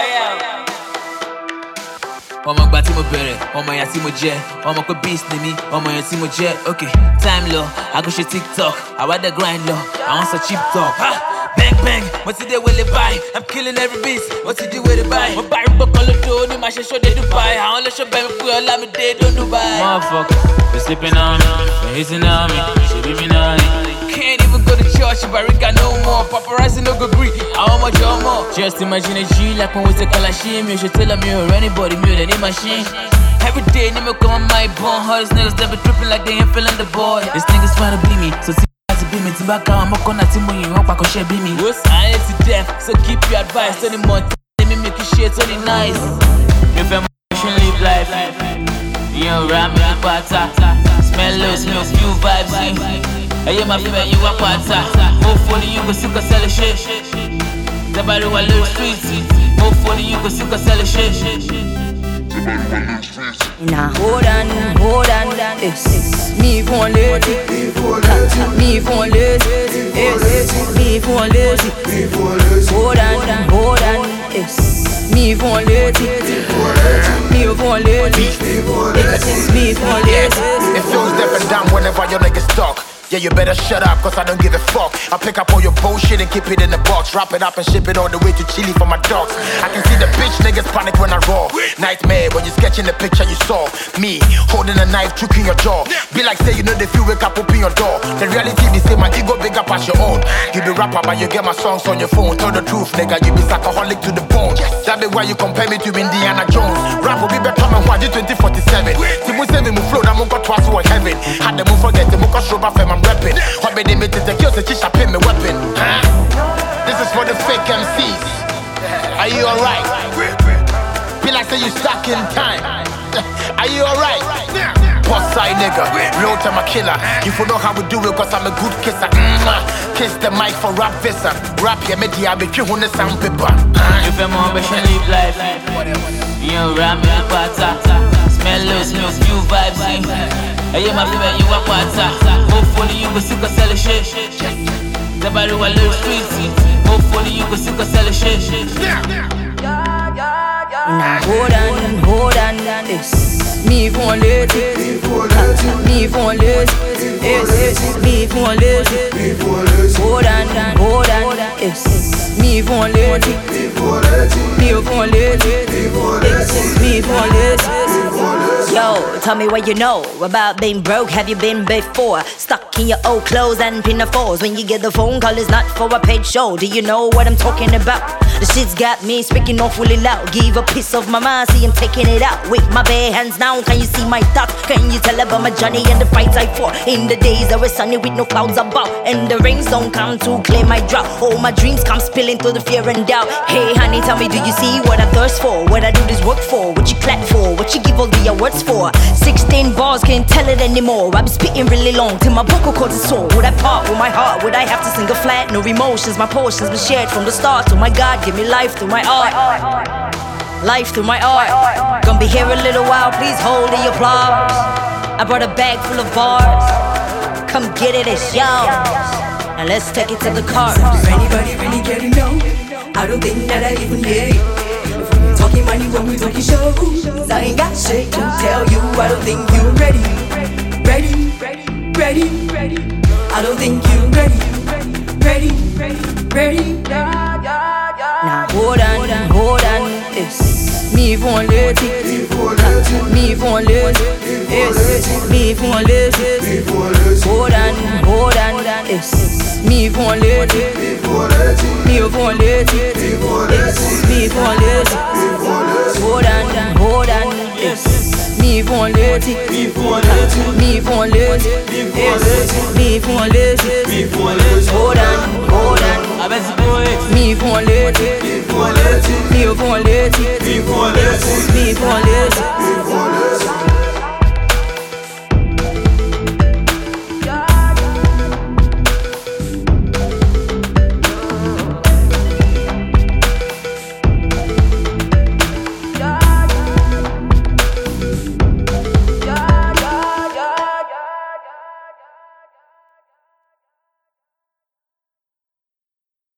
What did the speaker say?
Ọmọ gba tí mo bẹ̀rẹ̀, ọmọ ìyá tí mo jẹ́, ọmọ pé beast ni mí, ọmọ yẹn tí mo jẹ́. Okay, time lọ, I go ṣe TikTok, àwa dẹ̀ grind lọ, àwọn sọ cheap talk. Bang bang, mo ti dé wele báyìí, I'm killing every beat, mo ti di wele báyìí. Mo bá arúgbó kan lódò, ní màá ṣe ṣó dé Dubai, àwọn olóṣó bẹ̀ mi pé Ọlámídé tó Dubai. Motherfucker, you sleeping on me, you hitting on me, she be me now. Can't even go to church if I got no more. Paparazzi no go agree, I want much more. Just imagine a G like when we take a lashim. You should tell me or anybody, me or any machine. Every day, they come on my bone. All these niggas that be tripping like they ain't feeling the boy. These niggas trying to be me, so see to be me. Tibaka, I'm gonna see me, you won't share be me. I ain't to death, so keep your advice. Any more, let me make you shit, only nice. If I'm live life, you know, ram me the butter. Smell loose, few vibes in. Hey, my friend, you a pata. Hopefully you go see a sell a shit. The body will lose streets. Hopefully you go see a sell a shit. Now hold on, it's me for lazy. Me for lazy, it's me for lazy. Hold on, it's me for lazy. Me for lazy, it's me for lazy. It feels different down whenever your niggas talk. Yeah, you better shut up, cause I don't give a fuck. I pick up all your bullshit and keep it in the box. Wrap it up and ship it all the way to Chile for my dogs. I can see the bitch niggas panic when I roar. Nightmare when you sketching the picture you saw. Me, holding a knife, choking your jaw. Be like say you know the few wake up, open your door. The reality be say my ego big up as your own. You be rapper but you get my songs on your phone. Tell the truth, nigga, you be alcoholic to the bone. That be why you compare me to Indiana Jones. Rap will be better than what you 2047. Timu say me flow, that mongo twice for heaven. Had them forget the mongo show back I'm reppin'. What made them to the kills that you shall pay me weapon? Huh? This is for the fake MCs. Are you alright? Be like say you stuck in time. Are you alright? Boss side nigga, real time a killer. You for know how we do it cause I'm a good kisser. Kiss the mic for rap visa. Rap your media, be you on the sound paper. If I'm on live life, you know, ram me the butter. Smell loose, few vibes in. Hey, my friend, you a pata. Hopefully you go see a sell a shit. The body will lose streets. Hopefully you go see a sell a shit. Now hold on, it's me for lazy. Me for lazy, it's me for lazy. Hold on, it's me for lazy. Me for lazy, it's me for lazy. Yo, tell me what you know about being broke. Have you been before? Stuck in your old clothes and pinafores. When you get the phone call, it's not for a paid show. Do you know what I'm talking about? The shit's got me speaking off really loud. Give a piece of my mind, see I'm taking it out. With my bare hands now, can you see my thoughts? Can you tell about my journey and the fights I fought? In the days I was sunny with no clouds above, and the rains don't come to clear my drought. All my dreams come spilling through the fear and doubt. Hey honey, tell me, do you see what I thirst for? What I do this work for? What you clap for? What you give all the awards for? 16 bars, can't tell it anymore. I'm spitting really long till my vocal cords are sore. Would I part with my heart? Would I have to sing a flat? No emotions, my portions been shared from the start. Oh my God, give me life through my art. Life through my art. Gonna be here a little while, please hold the applause. I brought a bag full of bars. Come get it, it's yours. Now let's take it to the car. Does anybody really care to know? I don't think that I even hear you. If we talking money when we talking shows, I ain't got shit to tell you. I don't think you're ready. I don't think you're ready. Now hold on, it's me for lazy. Me for lazy, it's me for lazy. Hold on, it's me for lazy. Me for lazy, it's me for lazy. Hold on, it's me for lazy. Me for lazy, it's me for lazy. Hold on, I bet you do it. me for lazy. Me for lazy, me for lazy.